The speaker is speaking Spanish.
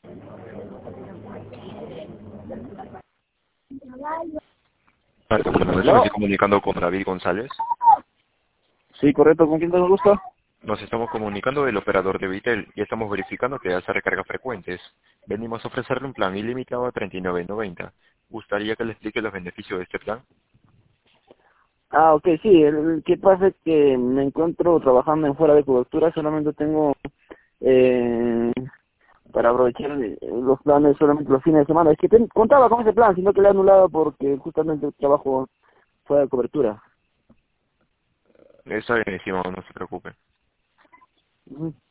Me ¿Aló? estoy comunicando con David González. Sí, correcto. ¿Con quién te gusta? Nos estamos comunicando del operador de Vitel y estamos verificando que hace recargas frecuentes. Venimos a ofrecerle un plan ilimitado a 39.90. ¿Gustaría que le explique los beneficios de este plan? Ah, ok, sí. El que pasa es que me encuentro trabajando en fuera de cobertura. Solamente tengo eh, para aprovechar los planes solamente los fines de semana. Es que contaba con ese plan, sino que lo he anulado porque justamente trabajo fuera de cobertura. Está bien, estimado, no se preocupe. Ujú.